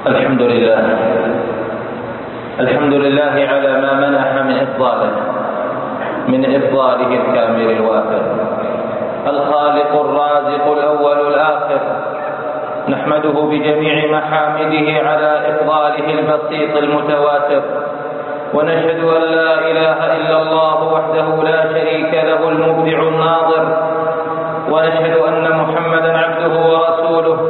الحمد لله على ما منح من إفضاله الكامل الوافر، الخالق الرازق الأول الآخر، نحمده بجميع محامده على إفضاله البسيط المتواتر، ونشهد أن لا إله إلا الله وحده لا شريك له المبدع الناظر، ونشهد أن محمدا عبده ورسوله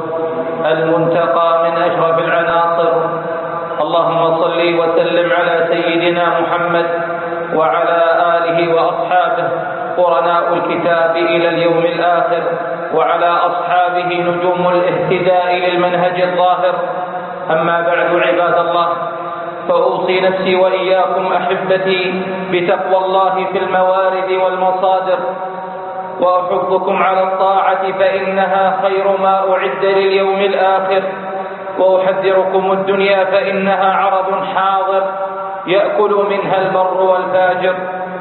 المنتقى من أشرف العناصر. اللهم صل وسلم على سيدنا محمد وعلى آله وأصحابه قرناء الكتاب إلى اليوم الآخر، وعلى أصحابه نجوم الاهتداء للمنهج الظاهر. أما بعد، عباد الله، فأوصي نفسي وإياكم أحبتي بتقوى الله في الموارد والمصادر، وأحثكم على الطاعة فإنها خير ما أعد لليوم الآخر، وأحذركم الدنيا فإنها عرض حاضر يأكل منها البر والفاجر،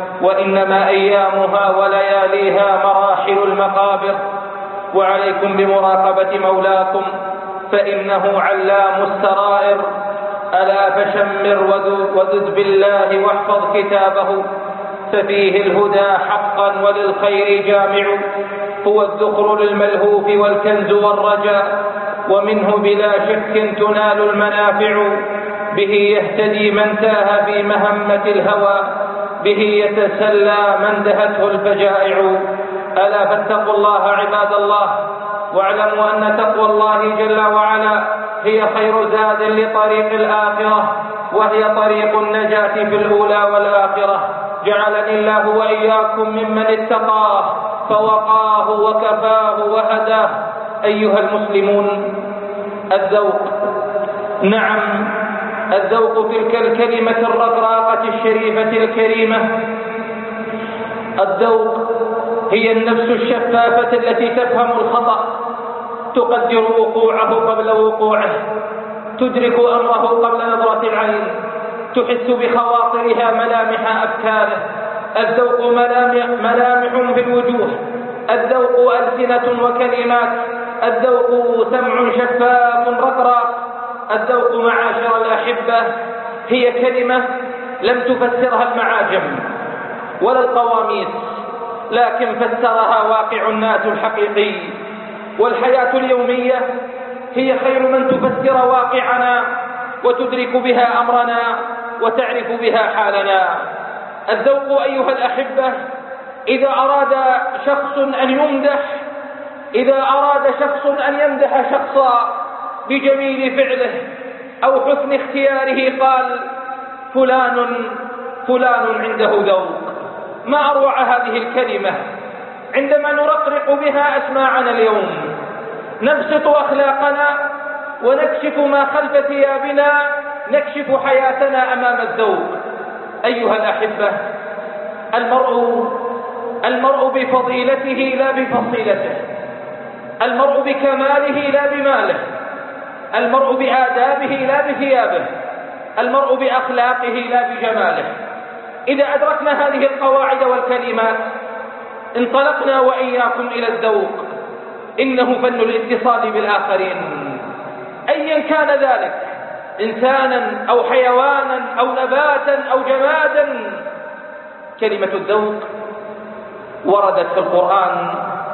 وإنما أيامها ولياليها مراحل المقابر. وعليكم بمراقبة مولاكم فإنه علام السرائر. ألا فشمر وذد بالله واحفظ كتابه، ففيه الهدى حقا وللخير جامع، هو الذخر للملهوف والكنز والرجاء، ومنه بلا شك تنال المنافع. به يهتدي من تاه في مهمة الهوى، به يتسلى من دهته الفجائع. ألا فاتقوا الله عباد الله، واعلموا أن تقوى الله جل وعلا هي خير زاد لطريق الآخرة، وهي طريق النجاة في الأولى والآخرة. جعلني الله وإياكم ممن اتقاه فوقاه وكفاه وهداه. أيها المسلمون، الذوق، نعم الذوق، تلك الكلمة الرقراقة الشريفة الكريمة. الذوق هي النفس الشفافة التي تفهم الخطأ، تقدر وقوعه قبل وقوعه، تدرك أمره قبل نظرة العين، تحس بخواطرها ملامح أفكاره. الذوق ملامح في الوجوه، الذوق ألسنة وكلمات، الذوق سمع شفاف رقراق. الذوق معاشر الأحبة هي كلمة لم تفسرها المعاجم ولا القواميس، لكن فسرها واقع الناس الحقيقي. والحياة اليومية هي خير من تفسر واقعنا وتدرك بها أمرنا وتعرف بها حالنا. الذوق أيها الأحبة، إذا أراد شخص أن يمدح، إذا أراد شخص أن يمدح شخصا بجميل فعله أو حسن اختياره قال فلان عنده ذوق. ما أروع هذه الكلمة عندما نرقرق بها أسماعنا اليوم، نبسط أخلاقنا ونكشف ما خلف ثيابنا، نكشف حياتنا أمام الذوق. أيها الأحبة، المرء بفضيلته لا بفصيلته، المرء بكماله لا بماله، المرء بآدابه لا بثيابه، المرء بأخلاقه لا بجماله. إذا أدركنا هذه القواعد والكلمات انطلقنا وإياكم إلى الذوق. إنه فن الاتصال بالآخرين أيا كان ذلك، إنسانا أو حيوانا أو نباتا أو جمادا. كلمة الذوق وردت في القرآن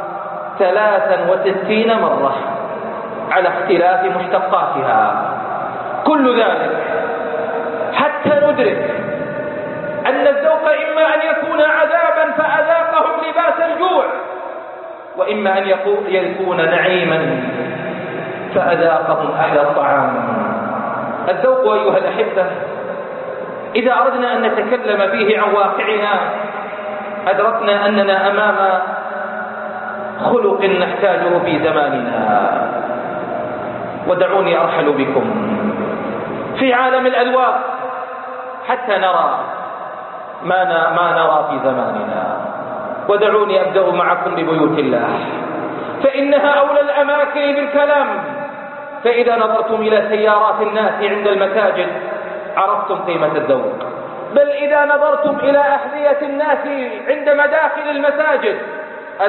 63 مرة على اختلاف مشتقاتها. كل ذلك حتى ندرك أن الذوق إما أن يكون عذابا فأذاقهم لباس الجوع، وإما أن يكون نعيما فأذاقهم أحلى الطعام. الذوق أيها الأحبة، إذا أردنا أن نتكلم فيه عن واقعنا أدركنا أننا أمام خلق نحتاجه في زماننا. ودعوني أرحل بكم في عالم الأذواق حتى نرى ما نرى في زماننا. ودعوني أبدأ معكم ببيوت الله، فإنها أولى الأماكن بالكلام. فإذا نظرتم إلى سيارات الناس عند المساجد عرفتم قيمة الذوق، بل إذا نظرتم إلى أحذية الناس عند مداخل المساجد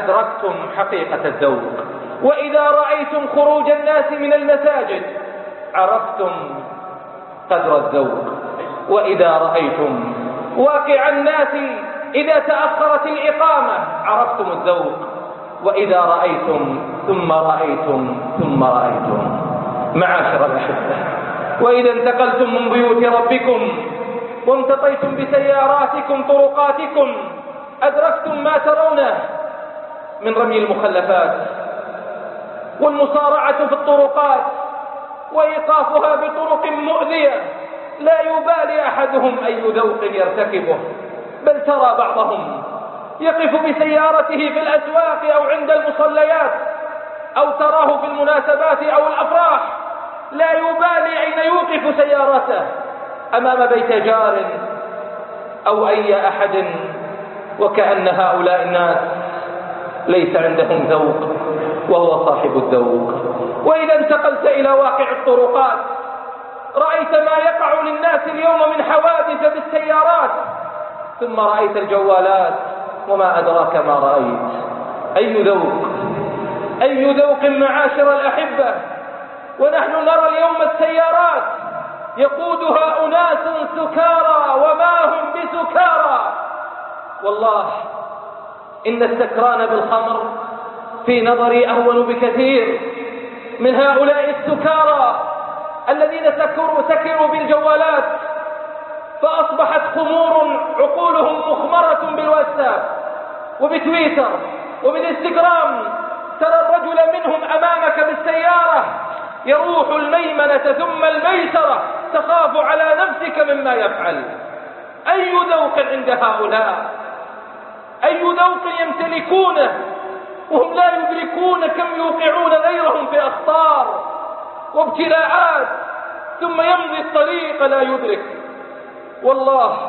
أدركتم حقيقة الذوق. وإذا رأيتم خروج الناس من المساجد عرفتم قدر الذوق. وإذا رأيتم واقع الناس إذا تأخرت الإقامة عرفتم الذوق. وإذا رأيتم ثم رأيتم ثم رأيتم. معاشر الأحبة، وإذا انتقلتم من بيوت ربكم وامتطيتم بسياراتكم طرقاتكم أدركتم ما ترونه من رمي المخلفات والمصارعة في الطرقات وإيقافها بطرق مؤذية لا يبالي أحدهم أي ذوق يرتكبه، بل ترى بعضهم يقف بسيارته في الأسواق أو عند المصليات أو تراه في المناسبات أو الأفراح لا يبالي أين يوقف سيارته، أمام بيت جار أو أي أحد، وكأن هؤلاء الناس ليس عندهم ذوق وهو صاحب الذوق. وإذا انتقلت إلى واقع الطرقات رأيت ما يقع للناس اليوم من حوادث بالسيارات، ثم رأيت الجوالات وما أدراك ما رأيت. أي ذوق، أي ذوق معاشر الأحبة. ونحن نرى اليوم السيارات يقودها أناس سكارى وما هم بسكارى. والله إن السكران بالخمر في نظري أهون بكثير من هؤلاء السكارى الذين سكروا بالجوالات فأصبحت خمور عقولهم مخمرة بالواتساب وبتويتر وبالانستغرام. ترى الرجل منهم أمامك بالسيارة يروح الميمنة ثم الميسرة تخاف على نفسك مما يفعل. أي ذوق عند هؤلاء، أي ذوق يمتلكونه وهم لا يدركون كم يوقعون غيرهم في أخطار وابتلاءات، ثم يمضي الطريق لا يدرك. والله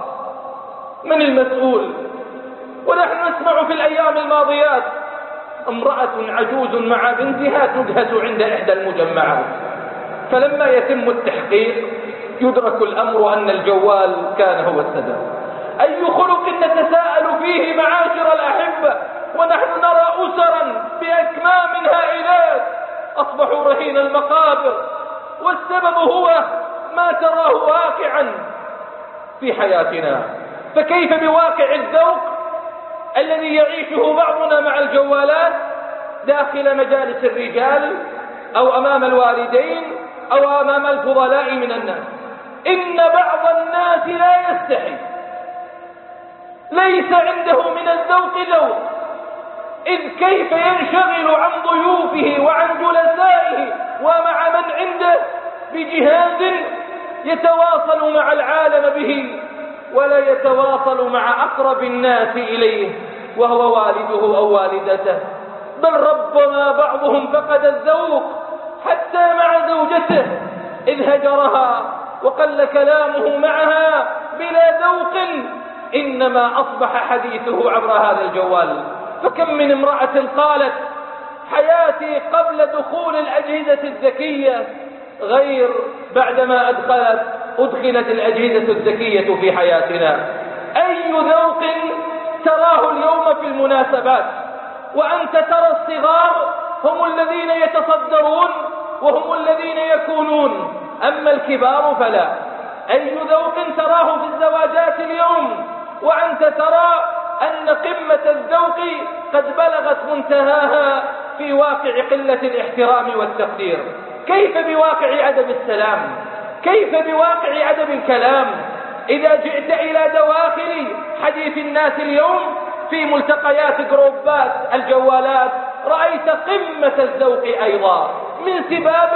من المسؤول؟ ونحن نسمع في الأيام الماضيات امرأة عجوز مع بنتها تدهس عند إحدى المجمعات، فلما يتم التحقيق يدرك الأمر أن الجوال كان هو السبب. أي خلق نتساءل فيه معاشر الأحبة ونحن نرى أسرا بأكمام هائلات أصبحوا رهين المقابر، والسبب هو ما تراه واقعا في حياتنا. فكيف بواقع الذوق الذي يعيشه بعضنا مع الجوالات داخل مجالس الرجال أو أمام الوالدين أو أمام الفضلاء من الناس؟ إن بعض الناس لا يستحي، ليس عنده من الذوق ذوق، إذ كيف ينشغل عن ضيوفه وعن جلسائه ومع من عنده بجهاز يتواصل مع العالم به ولا يتواصل مع أقرب الناس إليه وهو والده أو والدته. بل ربما بعضهم فقد الذوق حتى مع زوجته إذ هجرها وقل كلامه معها بلا ذوق، إنما أصبح حديثه عبر هذا الجوال. فكم من امرأة قالت حياتي قبل دخول الأجهزة الذكية غير بعدما أدخلت الأجهزة الذكية في حياتنا. أي ذوق تراه اليوم في المناسبات، وأنت ترى الصغار هم الذين يتصدرون وهم الذين يكونون، أما الكبار فلا. أي ذوق تراه في الزواجات اليوم وأنت ترى أن قمة الذوق قد بلغت منتهاها في واقع قلة الاحترام والتقدير. كيف بواقع عدم السلام؟ كيف بواقع عدم الكلام؟ إذا جئت إلى دواخل حديث الناس اليوم في ملتقيات جروبات الجوالات رأيت قمة الذوق أيضا، من سباب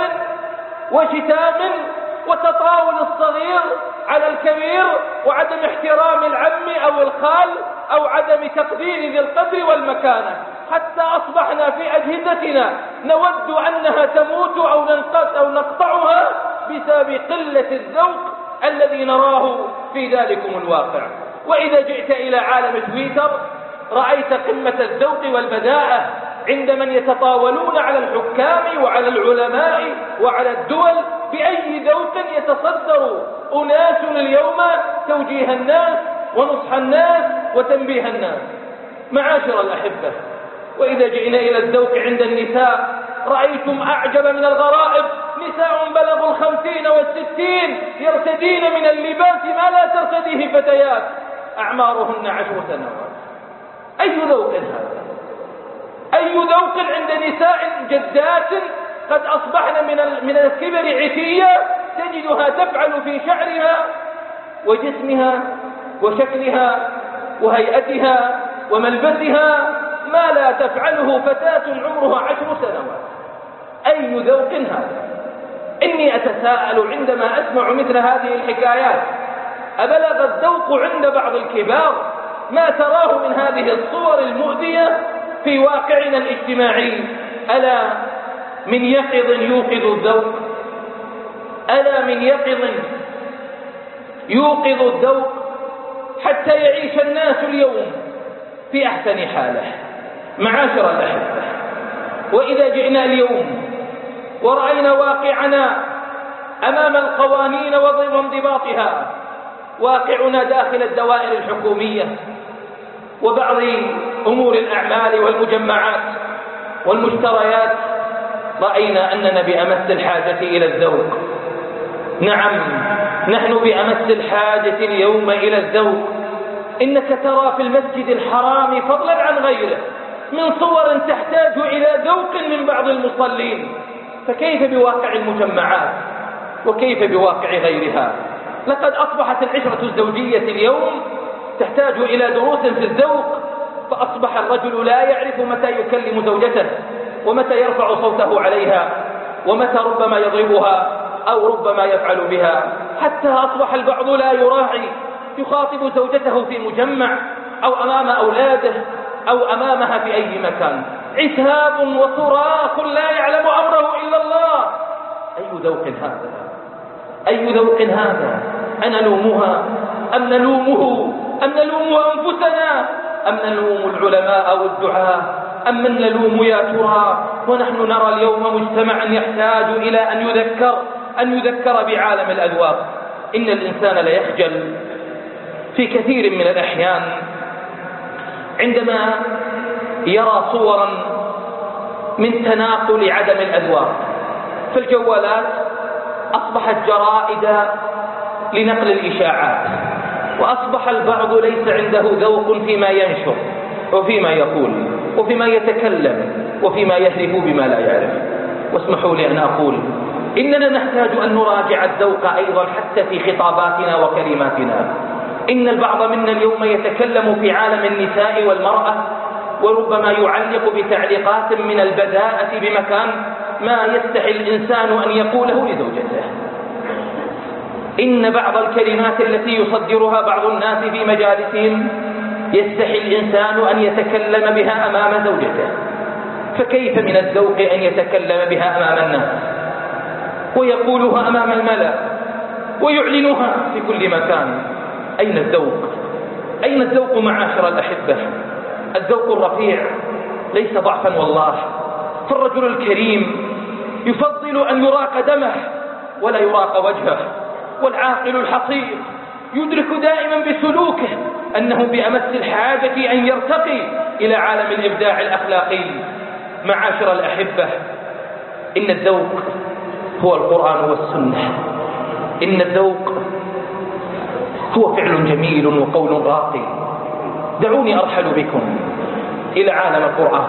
وشتام وتطاول الصغير على الكبير وعدم احترام العم أو الخال أو عدم تقدير ذي القدر والمكانة، حتى أصبحنا في أجهزتنا نود أنها تموت أو نقطعها بسبب قلة الذوق الذي نراه في ذلكم الواقع. وإذا جئت إلى عالم تويتر رأيت قمة الذوق والبداءة عند من يتطاولون على الحكام وعلى العلماء وعلى الدول بأي ذوق يتصدر أناس اليوم توجيه الناس ونصح الناس وتنبيه الناس. معاشر الأحبة، وإذا جئنا إلى الذوق عند النساء رأيتم أعجب من الغرائب، نساء بلغوا 50 و50 و60 يرتدين من اللباس ما لا ترتديه فتيات أعمارهن 10 سنوات. أي ذوق هذا؟ أي ذوق عند نساء جدات قد أصبحن من الكبر عتية تجدها تفعل في شعرها وجسمها وشكلها وهيئتها وملبسها ما لا تفعله فتاة عمرها 10 سنوات. أي ذوق هذا؟ إني أتساءل عندما أسمع مثل هذه الحكايات، أبلغ الذوق عند بعض الكبار ما تراه من هذه الصور المؤذية في واقعنا الاجتماعي؟ ألا من يقظ يوقظ الذوق، ألا من يقظ يوقظ الذوق حتى يعيش الناس اليوم في أحسن حاله. معاشر الأحبة، وإذا جئنا اليوم ورأينا واقعنا أمام القوانين وانضباطها، واقعنا داخل الدوائر الحكومية وبعض أمور الأعمال والمجمعات والمشتريات، رأينا أننا بأمس الحاجة إلى الذوق. نعم، نحن بأمس الحاجة اليوم إلى الذوق. إنك ترى في المسجد الحرام فضلا عن غيره من صور تحتاج إلى ذوق من بعض المصلين، فكيف بواقع المجمعات وكيف بواقع غيرها؟ لقد أصبحت العشرة الزوجية اليوم تحتاج إلى دروس في الذوق، فأصبح الرجل لا يعرف متى يكلم زوجته ومتى يرفع صوته عليها ومتى ربما يضربها أو ربما يفعل بها، حتى أصبح البعض لا يراعي، يخاطب زوجته في مجمع أو أمام أولاده أو أمامها في أي مكان، عتاب وصراخ لا يعلم أمره إلا الله. أي ذوق هذا؟ أي ذوق هذا؟ أنلومها أم نلومه أم نلوم أنفسنا أم نلوم العلماء أو الدعاة أم من نلوم يا ترى؟ ونحن نرى اليوم مجتمعا يحتاج إلى أن يذكر بعالم الأذواق. إن الإنسان ليخجل في كثير من الأحيان عندما يرى صورا من تناقل عدم الأذواق. فالجوالات أصبحت جرائد لنقل الإشاعات، وأصبح البعض ليس عنده ذوق فيما ينشر وفيما يقول وفيما يتكلم وفيما يهرب بما لا يعرف. واسمحوا لي أن أقول إننا نحتاج أن نراجع الذوق أيضا حتى في خطاباتنا وكلماتنا. إن البعض منا اليوم يتكلم في عالم النساء والمرأة وربما يعلق بتعليقات من البذاءة بمكان ما يستحي الإنسان أن يقوله لزوجته. إن بعض الكلمات التي يصدرها بعض الناس في مجالسهم يستحي الإنسان أن يتكلم بها أمام زوجته، فكيف من الذوق أن يتكلم بها أمام الناس ويقولها أمام الملأ ويعلنها في كل مكان؟ أين الذوق؟ أين الذوق معاشر الأحبة؟ الذوق الرفيع ليس ضعفا والله، فالرجل الكريم يفضل أن يراق دمه ولا يراق وجهه، والعاقل الحصير يدرك دائما بسلوكه أنه بأمس الحاجة أن يرتقي إلى عالم الإبداع الأخلاقي. معاشر الأحبة، إن الذوق هو القرآن والسنة. إن الذوق هو فعل جميل وقول راقي. دعوني أرحل بكم إلى عالم القرآن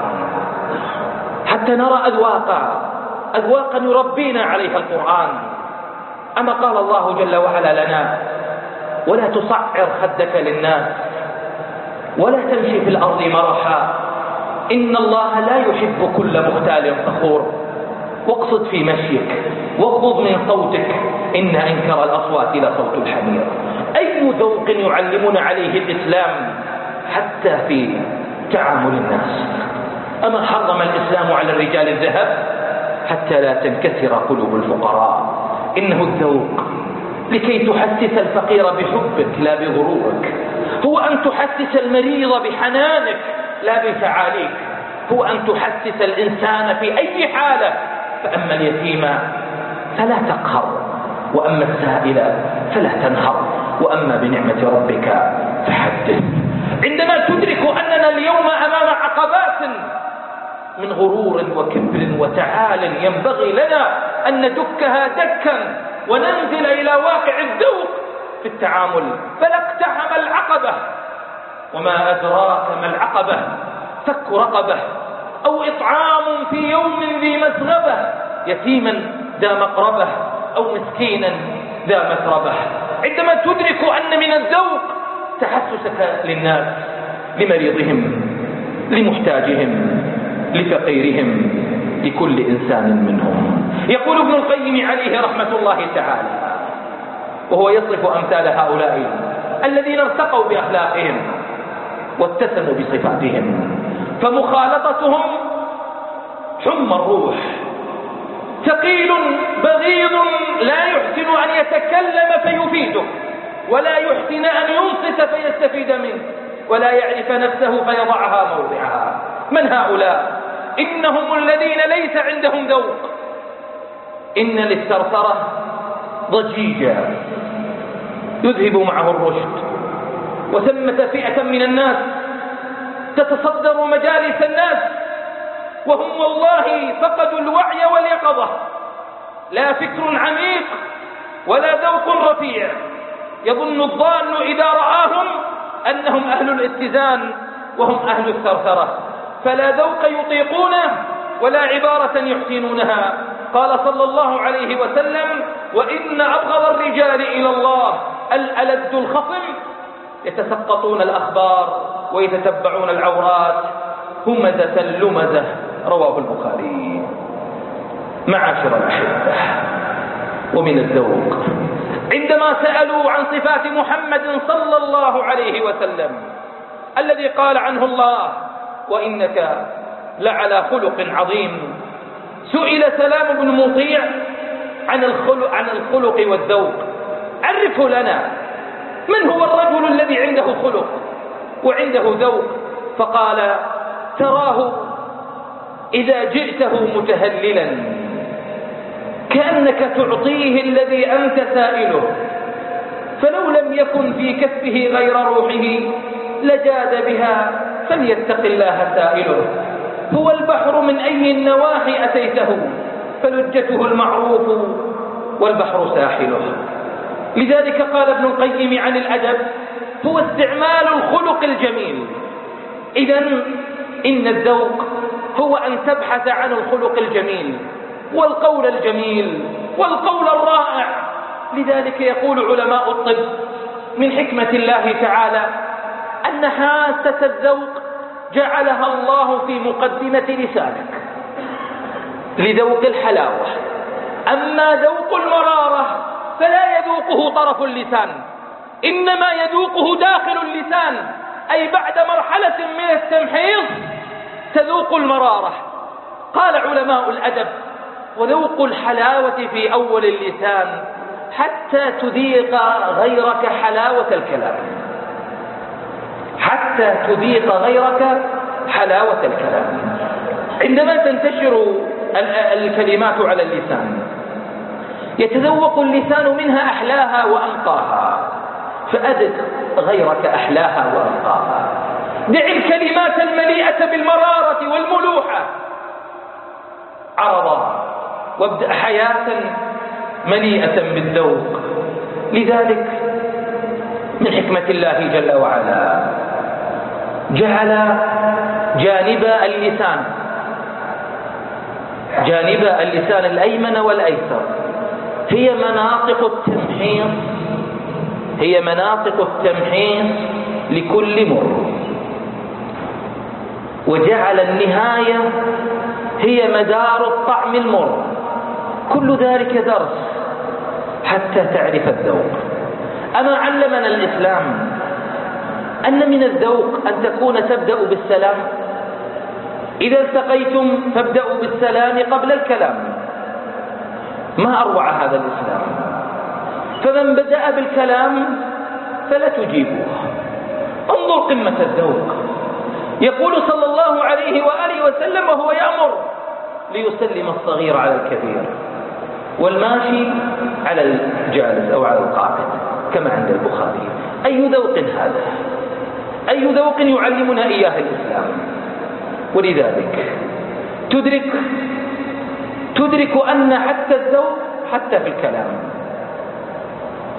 حتى نرى أذواقا يربينا عليها القرآن. أما قال الله جل وعلا لنا: ولا تصعر خدك للناس ولا تمشي في الأرض مرحا إن الله لا يحب كل مختال فخور واقصد في مشيك واغضض من صوتك إن أنكر الأصوات لصوت الحمير. أي ذوق يعلمنا عليه الإسلام حتى في تعامل الناس؟ أما حرم الإسلام على الرجال الذهب حتى لا تنكسر قلوب الفقراء؟ إنه الذوق لكي تحسس الفقير بحبك لا بغرورك، هو أن تحسس المريض بحنانك لا بفعاليك، هو أن تحسس الإنسان في أي حالة. فأما اليتيم فلا تقهر، وأما السائل فلا تنهر، وأما بنعمة ربك فحدث. عندما تدرك أننا اليوم أمام عقبات من غرور وكبر وتعال ينبغي لنا أن ندكها دكا وننزل إلى واقع الذوق في التعامل. فلاقتحم العقبة. وما أدراك ما العقبة؟ فك رقبة أو إطعام في يوم ذي مسغبة، يتيما ذا مقربة أو مسكينا ذا مسربة. عندما تدرك أن من الذوق تحسسك للناس، لمريضهم، لمحتاجهم، لفقيرهم، لكل إنسان منهم. يقول ابن القيم عليه رحمة الله تعالى وهو يصف أمثال هؤلاء الذين ارتقوا بأخلاقهم واتسموا بصفاتهم، فمخالطتهم حمى الروح، ثقيل بغيض لا يحسن أن يتكلم فيفيدك، ولا يحسن أن ينصت فيستفيد منه، ولا يعرف نفسه فيضعها موضعها. من هؤلاء؟ إنهم الذين ليس عندهم ذوق. إن للثرثرة ضجيجا يذهب معه الرشد، وثمة فئة من الناس تتصدر مجالس الناس وهم والله فقدوا الوعي واليقظة، لا فكر عميق ولا ذوق رفيع. يظن الضال إذا رآهم أنهم أهل الاتزان وهم أهل الثرثرة، فلا ذوق يطيقونه ولا عبارة يحسنونها. قال صلى الله عليه وسلم: وإن أبغض الرجال إلى الله الألد الخصم، يتسقطون الأخبار ويتتبعون العورات، همزة لمزة. رواه البخاري. معاشر الأحبة، ومن الذوق عندما سألوا عن صفات محمد صلى الله عليه وسلم الذي قال عنه الله: وإنك لعلى خلق عظيم، سئل سلام بن مطيع عن الخلق والذوق. عرفه لنا، من هو الرجل الذي عنده خلق وعنده ذوق؟ فقال: تراه إذا جئته متهللا كأنك تعطيه الذي أنت سائله، فلو لم يكن في كفه غير روحه لجاد بها، فليتق الله سائله. هو البحر من أي النواحي أتيته، فلجته المعروف والبحر ساحله. لذلك قال ابن القيم عن الأدب: هو استعمال الخلق الجميل. إذن إن الذوق هو أن تبحث عن الخلق الجميل والقول الجميل والقول الرائع. لذلك يقول علماء الطب: من حكمة الله تعالى أن حاسة الذوق جعلها الله في مقدمة لسانك لذوق الحلاوة. أما ذوق المرارة فلا يذوقه طرف اللسان، إنما يذوقه داخل اللسان، أي بعد مرحلة من التمحيص تذوق المرارة. قال علماء الأدب: وذوق الحلاوة في أول اللسان حتى تذيق غيرك حلاوة الكلام، حتى تذيق غيرك حلاوة الكلام. عندما تنتشر الكلمات على اللسان يتذوق اللسان منها أحلاها وأنقاها، فأذق غيرك أحلاها وأنقاها. دع الكلمات المليئة بالمرارة والملوحة عرضا، وابدأ حياة مليئة بالذوق. لذلك من حكمة الله جل وعلا جعل جانب اللسان الأيمن والأيسر هي مناطق التمحيص لكل مر، وجعل النهاية هي مدار الطعم المر. كل ذلك درس حتى تعرف الذوق. أما علمنا الإسلام أن من الذوق أن تكون تبدأ بالسلام، إذا التقيتم فابدأوا بالسلام قبل الكلام. ما أروع هذا الإسلام! فمن بدأ بالكلام فلا تجيبوه. انظر قمة الذوق. يقول صلى الله عليه وآله وسلم وهو يأمر: ليسلم الصغير على الكبير، والماشي على الجالس أو على القاعد، كما عند البخاري. أي ذوق هذا! أي ذوق يعلمنا إياه الإسلام! ولذلك تدرك أن حتى الذوق حتى في الكلام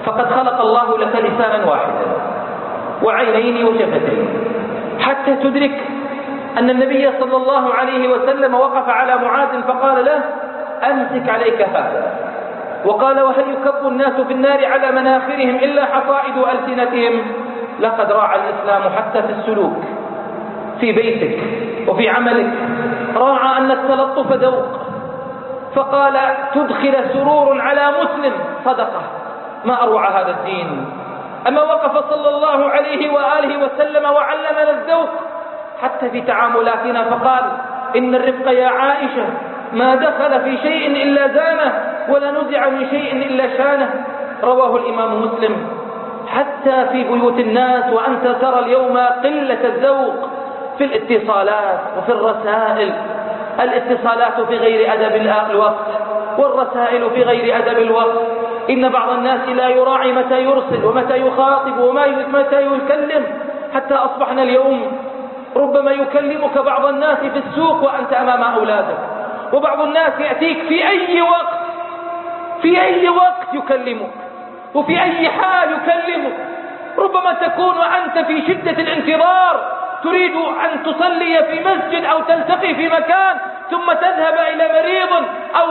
فقد خلق الله لك لسانا واحدا وعينين وشفتين، حتى تدرك أن النبي صلى الله عليه وسلم وقف على معاذ فقال له: أمسك عليك هذا. وقال: وهل يكب الناس في النار على مناخرهم إلا حصائد ألسنتهم؟ لقد راعى الإسلام حتى في السلوك، في بيتك وفي عملك، راعى أن التلطف ذوق، فقال: تدخل سرور على مسلم صدقة. ما أروع هذا الدين. أما وقف صلى الله عليه وآله وسلم وعلمنا الذوق حتى في تعاملاتنا، فقال: إن الرفق يا عائشة ما دخل في شيء إلا زانه ولا نزع من شيء إلا شانه. رواه الإمام مسلم. حتى في بيوت الناس وأنت ترى اليوم قلة الذوق في الاتصالات وفي الرسائل، الاتصالات في غير أدب الوقت والرسائل في غير أدب الوقت. إن بعض الناس لا يراعي متى يرسل ومتى يخاطب ومتى يكلم، حتى أصبحنا اليوم ربما يكلمك بعض الناس في السوق وأنت أمام أولادك، وبعض الناس يأتيك في أي وقت يكلمك وفي أي حال يكلمك. ربما تكون أنت في شدة الانتظار تريد أن تصلي في مسجد أو تلتقي في مكان، ثم تذهب إلى مريض أو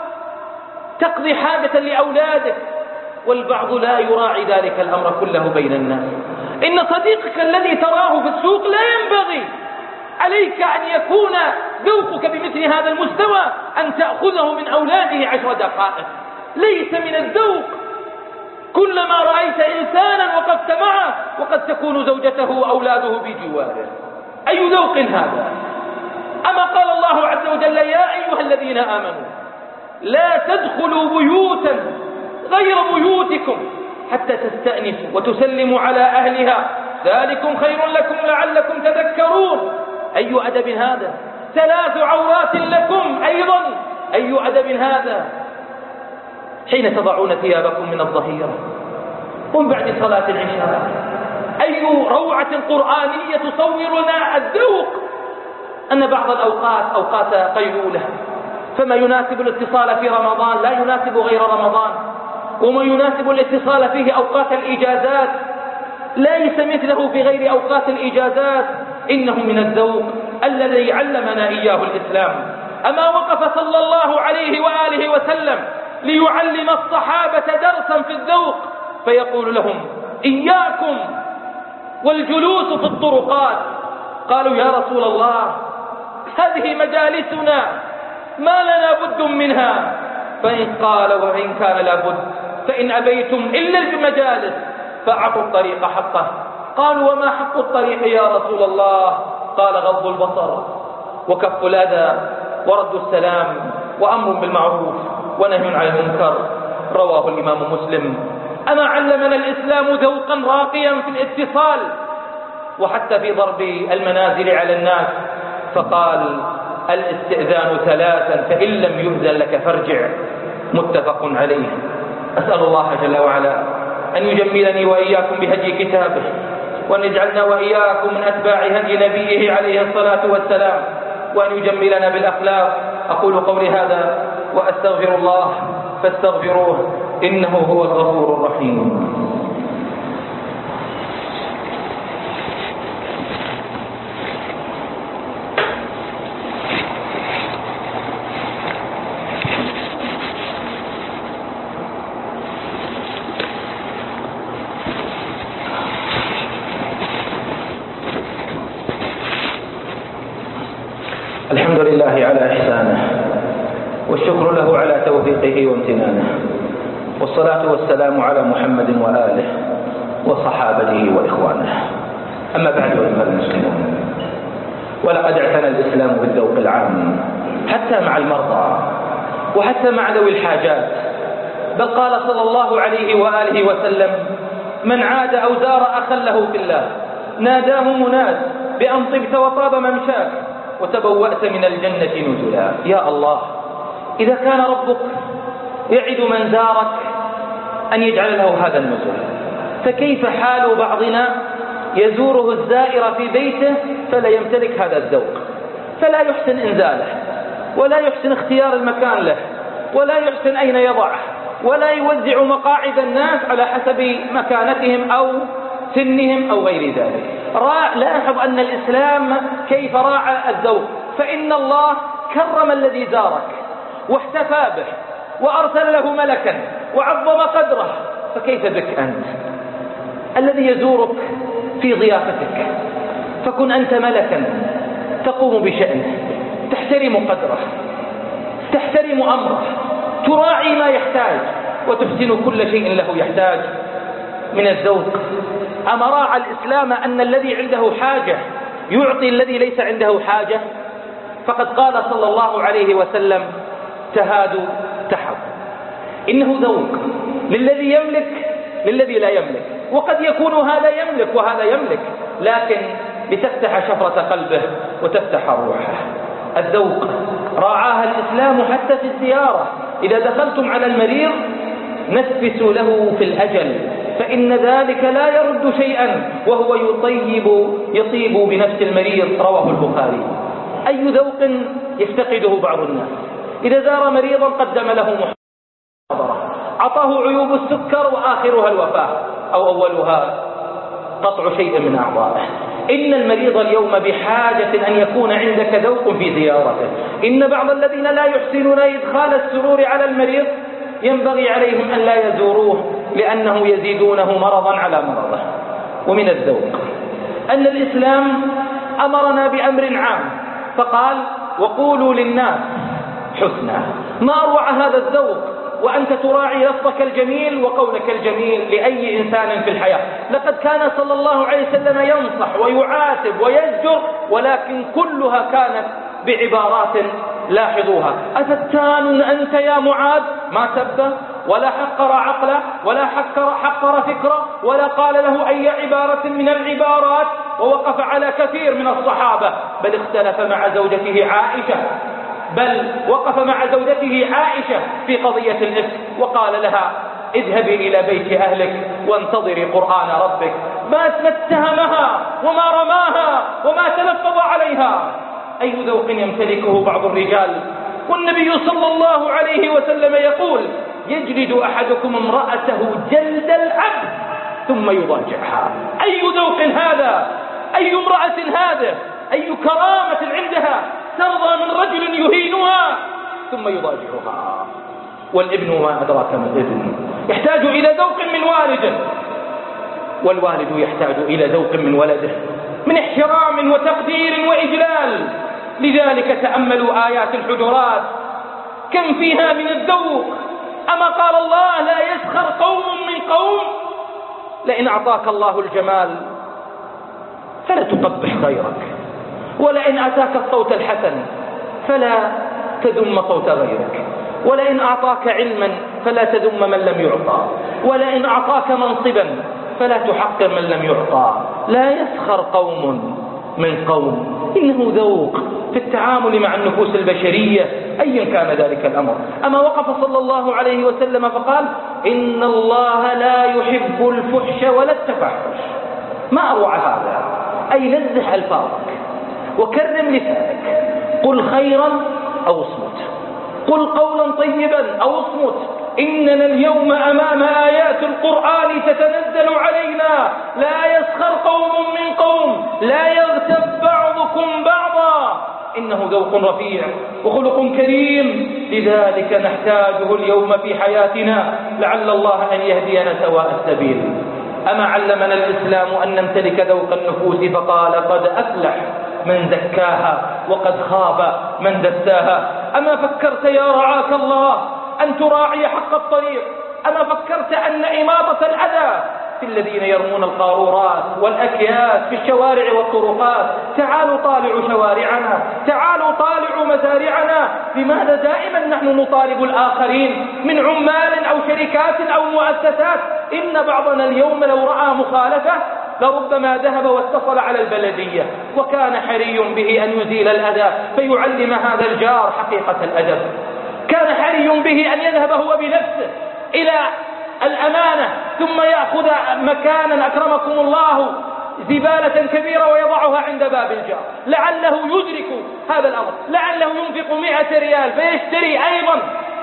تقضي حاجة لأولادك، والبعض لا يراعي ذلك الأمر كله بين الناس. إن صديقك الذي تراه في السوق لا ينبغي عليك أن يكون ذوقك بمثل هذا المستوى أن تأخذه من أولاده 10 دقائق. ليس من الذوق كلما رأيت إنسانا وقفت معه وقد تكون زوجته وأولاده بجواره. أي ذوق هذا؟ أما قال الله عز وجل: يا أيها الذين آمنوا لا تدخلوا بيوتا غير بيوتكم حتى تستأنسوا وتسلموا على أهلها ذلكم خير لكم لعلكم تذكرون. أي أدب هذا؟ 3 عورات لكم أيضا. أي أدب هذا؟ حين تضعون ثيابكم من الظهيرة ومن بعد صلاة العشاء. أي روعة قرآنية تصور لنا الذوق. أن بعض الأوقات أوقات قيلولة، فما يناسب الاتصال في رمضان لا يناسب غير رمضان، وما يناسب الاتصال فيه أوقات الإجازات ليس مثله في غير أوقات الإجازات. إنه من الذوق الذي علمنا إياه الإسلام. أما وقف صلى الله عليه وآله وسلم ليعلم الصحابة درسا في الذوق فيقول لهم: إياكم والجلوس في الطرقات. قالوا: يا رسول الله هذه مجالسنا ما لنا بد منها. فإن قال: وإن كان لابد فإن أبيتم إلا المجالس فأعطوا الطريق حقه. قالوا: وما حق الطريق يا رسول الله؟ قال: غض البصر وكف الأذى ورد السلام وأمر بالمعروف ونهي عن المنكر. رواه الإمام مسلم. أما علمنا الإسلام ذوقا راقيا في الاتصال وحتى في ضرب المنازل على الناس، فقال: الاستئذان 3 فإن لم يؤذن لك فارجع. متفق عليه. أسأل الله جل وعلا أن يجملني وإياكم بهدي كتابه، وأن يجعلنا وإياكم من أتباع هدي نبيه عليه الصلاة والسلام، وأن يجملنا بالأخلاق. أقول قولي هذا وأستغفر الله فاستغفروه إنه هو الغفور الرحيم. الحمد لله على إحسانه، والشكر له على توفيقه وامتنانه، والصلاة والسلام على محمد وآله وصحابته وإخوانه. أما بعد أيها المسلمون، ولقد اعتنى الإسلام بالذوق العام حتى مع المرضى وحتى مع ذوي الحاجات. بل قال صلى الله عليه وآله وسلم: من عاد أو زار أخا له في الله ناداه مناد بأن طبت وطاب ممشاك وتبوأت من الجنة نزلا. يا الله، إذا كان ربك يعد من زارك أن يجعل له هذا النزل، فكيف حال بعضنا يزوره الزائر في بيته فلا يمتلك هذا الذوق، فلا يحسن إنزاله، ولا يحسن اختيار المكان له، ولا يحسن أين يضعه، ولا يوزع مقاعد الناس على حسب مكانتهم أو سنهم أو غير ذلك. لاحظ أن الإسلام كيف راعى الذوق، فإن الله كرم الذي زارك واحتفى به وأرسل له ملكا وعظم قدره، فكيف بك أنت الذي يزورك في ضيافتك؟ فكن أنت ملكا تقوم بشأنه، تحترم قدره، تحترم أمره، تراعي ما يحتاج وتحسن كل شيء له يحتاج من الذوق. أما راعى الإسلام أن الذي عنده حاجة يعطي الذي ليس عنده حاجة؟ فقد قال صلى الله عليه وسلم: تهادوا تحب. إنه ذوق للذي يملك للذي لا يملك، وقد يكون هذا يملك وهذا يملك، لكن لتفتح شفرة قلبه وتفتح روحه. الذوق راعاها الإسلام حتى في الزيارة. إذا دخلتم على المريض نفسوا له في الأجل، فإن ذلك لا يرد شيئا وهو يطيب بنفس المريض. رواه البخاري. أي ذوق يفتقده بعض الناس؟ إذا زار مريضا قدم له محاضرة، أعطاه عيوب السكر وآخرها الوفاة أو أولها قطع شيء من أعضائه. إن المريض اليوم بحاجة أن يكون عندك ذوق في زيارته. إن بعض الذين لا يحسنون إدخال السرور على المريض ينبغي عليهم أن لا يزوروه، لأنه يزيدونه مرضا على مرضه. ومن الذوق أن الإسلام أمرنا بأمر عام فقال: وقولوا للناس حسنا. ما أروع هذا الذوق وأنت تراعي لفظك الجميل وقولك الجميل لأي إنسان في الحياة. لقد كان صلى الله عليه وسلم ينصح ويعاتب ويزجر، ولكن كلها كانت بعبارات لاحظوها: أفتان أنت يا معاذ؟ ما سبه ولا حقر عقله ولا حقر فكره ولا قال له أي عبارة من العبارات، ووقف على كثير من الصحابة، بل اختلف مع زوجته عائشة، في قضية الإفك، وقال لها: اذهبي إلى بيت أهلك وانتظري قرآن ربك. ما اتهمها وما رماها وما تلفظ عليها. أي ذوق يمتلكه بعض الرجال، والنبي صلى الله عليه وسلم يقول: يجلد أحدكم امرأته جلد العبد ثم يضاجعها. أي ذوق هذا؟ أي امرأة هذا؟ أي كرامة عندها ترضى من رجل يهينها ثم يضاجعها؟ والابن ما أدراك ما الابن، يحتاج إلى ذوق من والده، والوالد يحتاج إلى ذوق من ولده، من احترام وتقدير وإجلال. لذلك تأملوا آيات الحجرات كم فيها من الذوق. أما قال الله: لا يسخر قوم من قوم. لئن أعطاك الله الجمال فلا تقبح غيرك، ولئن أتاك الصوت الحسن فلا تذم صوت غيرك، ولئن أعطاك علما فلا تذم من لم يعطى، ولئن أعطاك منصبا فلا تحقر من لم يعطى. لا يسخر قوم من قوم. إنه ذوق في التعامل مع النفوس البشرية أيا كان ذلك الأمر. أما وقف صلى الله عليه وسلم فقال: إن الله لا يحب الفحش ولا التفحش. ما أروع هذا؟ أي نزه ألفاظك وكرم لسانك، قل خيرا أو اصمت، قل قولا طيبا أو اصمت. إننا اليوم أمام آيات القرآن تتنزل علينا. لا يسخر قوم من قوم، لا يغتب بعضكم بعضا. إنه ذوق رفيع وخلق كريم، لذلك نحتاجه اليوم في حياتنا، لعل الله أن يهدينا سواء السبيل. أما علمنا الإسلام أن نمتلك ذوق النفوس فقال: قد أفلح من زكاها وقد خاب من دساها. أما فكرت يا رعاك الله أن تراعي حق الطريق؟ أما فكرت أن إماطة الأذى في الذين يرمون القارورات والأكياس في الشوارع والطرقات؟ تعالوا طالعوا شوارعنا، تعالوا طالعوا مزارعنا. لماذا دائما نحن نطالب الآخرين من عمال أو شركات أو مؤسسات؟ إن بعضنا اليوم لو رأى مخالفة لربما ذهب واتصل على البلدية، وكان حري به أن يزيل الأذى فيعلم هذا الجار حقيقة الأدب. كان حري به أن يذهب هو بنفسه إلى الأمانة ثم يأخذ مكانا أكرمكم الله زبالة كبيرة ويضعها عند باب الجار، لعله يدرك هذا الأمر، لعله ينفق 100 ريال فيشتري أيضا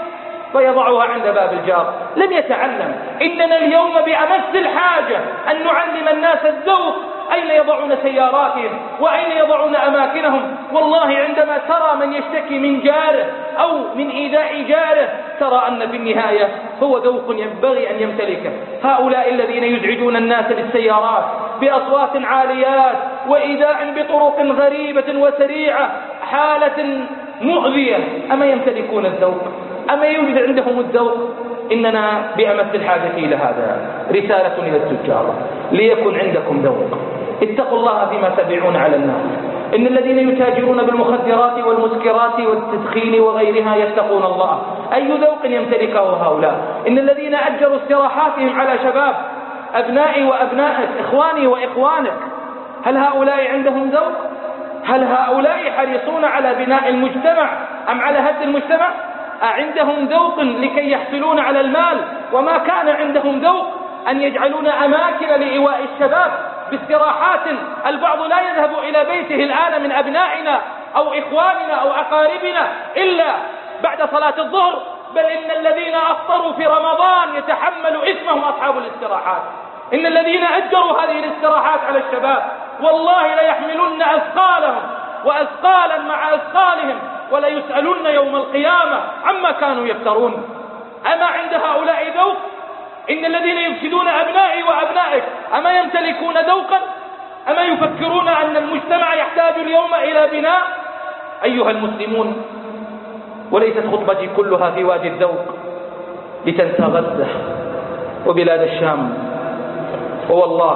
فيضعها عند باب الجار. لم يتعلم. إننا اليوم بأمس الحاجة أن نعلم الناس الذوق، أين يضعون سياراتهم وأين يضعون أماكنهم. والله عندما ترى من يشتكي من جاره أو من إيذاء جاره ترى أن في النهاية هو ذوق ينبغي أن يمتلكه. هؤلاء الذين يزعجون الناس بالسيارات بأصوات عاليات وإيذاء بطرق غريبة وسريعة، حالة مؤذية، أما يمتلكون الذوق؟ أما يوجد عندهم الذوق؟ إننا بأمس الحاجة إلى هذا. رسالة إلى التجار: ليكن عندكم ذوق، اتقوا الله فيما تبيعون على الناس. إن الذين يتاجرون بالمخدرات والمسكرات والتدخين وغيرها يتقون الله. أي ذوق يمتلكه هؤلاء؟ إن الذين أجروا استراحاتهم على شباب أبنائي وأبنائك، إخواني وإخوانك، هل هؤلاء عندهم ذوق؟ هل هؤلاء حريصون على بناء المجتمع أم على هدم المجتمع؟ أعندهم ذوق لكي يحصلون على المال؟ وما كان عندهم ذوق أن يجعلون أماكن لإيواء الشباب باستراحات. البعض لا يذهب إلى بيته الآن من أبنائنا أو إخواننا أو أقاربنا إلا بعد صلاة الظهر، بل إن الذين أفطروا في رمضان يتحمل إثمهم أصحاب الاستراحات. إن الذين أجروا هذه الاستراحات على الشباب والله ليحملن أثقالهم وأثقالا مع أثقالهم ولا يسألون يوم القيامة عما كانوا يفترون. أما عند هؤلاء ذوق؟ إن الذين يفسدون أبنائي وأبنائك أما يمتلكون ذوقا؟ أما يفكرون أن المجتمع يحتاج اليوم إلى بناء؟ أيها المسلمون، وليست خطبتي كلها في وادي الذوق لتنسى غزة وبلاد الشام، ووالله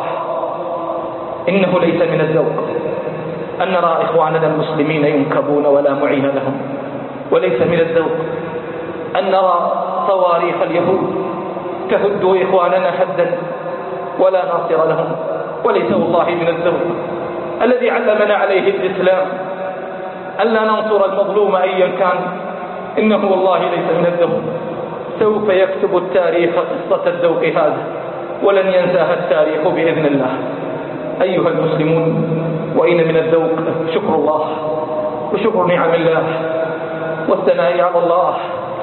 إنه ليس من الذوق أن نرى إخواننا المسلمين ينكبون ولا معين لهم، وليس من الذوق أن نرى صواريخ اليهود تهد إخواننا هدا ولا ناصر لهم، وليس والله من الذوق الذي علمنا عليه الإسلام ألا ننصر المظلوم أيا كان. إنه والله ليس من الذوق. سوف يكتب التاريخ قصة الذوق هذا ولن ينساها التاريخ بإذن الله. أيها المسلمون، وإن من الذوق شكر الله وشكر نعم الله والثناء على الله،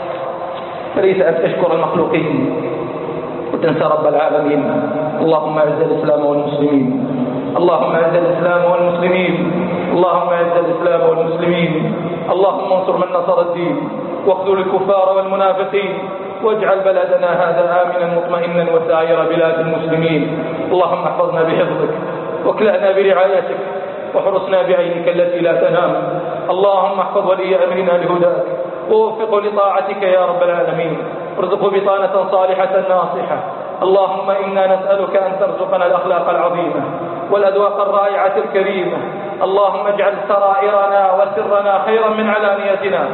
فليس أن تشكر المخلوقين وتنسى رب العالمين. اللهم أعز الإسلام والمسلمين، اللهم أعز الإسلام والمسلمين، اللهم أعز الإسلام والمسلمين، اللهم انصر من نصر الدين واخذل الكفار والمنافقين، واجعل بلدنا هذا آمنا مطمئنا وسائر بلاد المسلمين. اللهم احفظنا بحفظك واكلأنا برعايتك وحرسنا بعينك التي لا تنام. اللهم احفظ ولي أمرنا بهداك ووفقه لطاعتك يا رب العالمين، ارزقه بطانة صالحة ناصحة. اللهم إنا نسألك أن ترزقنا الأخلاق العظيمة والأذواق الرائعة الكريمة. اللهم اجعل سرائرنا وسرنا خيرا من علانيتنا،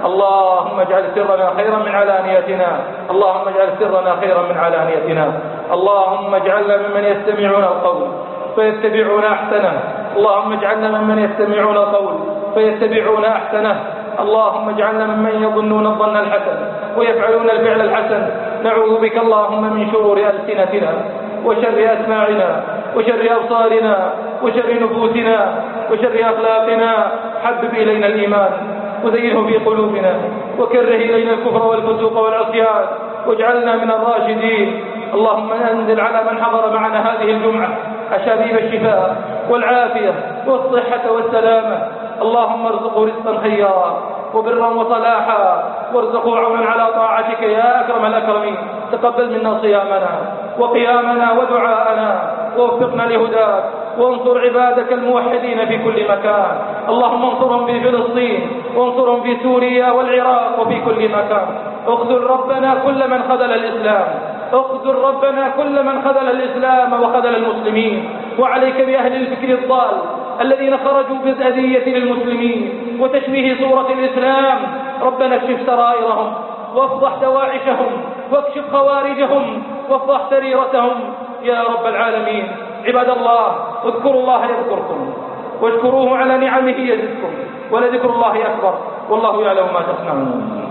اللهم اجعل سرنا خيرا من علانيتنا، اللهم اجعل سرنا خيرا من علانيتنا. اللهم اجعلنا ممن يستمعون القول فيتبعون أحسنه، اللهم اجعلنا ممن يستمعون القول فيتبعون أحسنه. اللهم اجعلنا ممن يظنون الظن الحسن ويفعلون الفعل الحسن. نعوذ بك اللهم من شرور ألسنتنا وشر أسماعنا وشر أبصارنا وشر نفوسنا وشر أخلاقنا. حبب إلينا الإيمان وزينه في قلوبنا وكره إلينا الكفر والفسوق والعصيان واجعلنا من الراشدين. اللهم أنزل على من حضر معنا هذه الجمعة أشابيب الشفاء والعافية والصحة والسلامة. اللهم ارزقه رزقا خيرا وبرا وصلاحا، وارزقه عونا على طاعتك يا أكرم الأكرمين. تقبل منا صيامنا وقيامنا ودعاءنا ووفقنا لهداك، وانصر عبادك الموحدين في كل مكان. اللهم انصرهم في فلسطين وانصرهم في سوريا والعراق وفي كل مكان. اخذل ربنا كل من خذل الإسلام، اخذل ربنا كل من خذل الإسلام وخذل المسلمين. وعليك بأهل الفكر الضال الذين خرجوا بالأذية للمسلمين وتشويه صورة الإسلام. ربنا اكشف سرائرهم وافضح دواعشهم واكشف خوارجهم وافضح سريرتهم يا رب العالمين. عباد الله، اذكروا الله يذكركم واشكروه على نعمه يزدكم، ولذكر الله أكبر، والله يعلم ما تصنعون.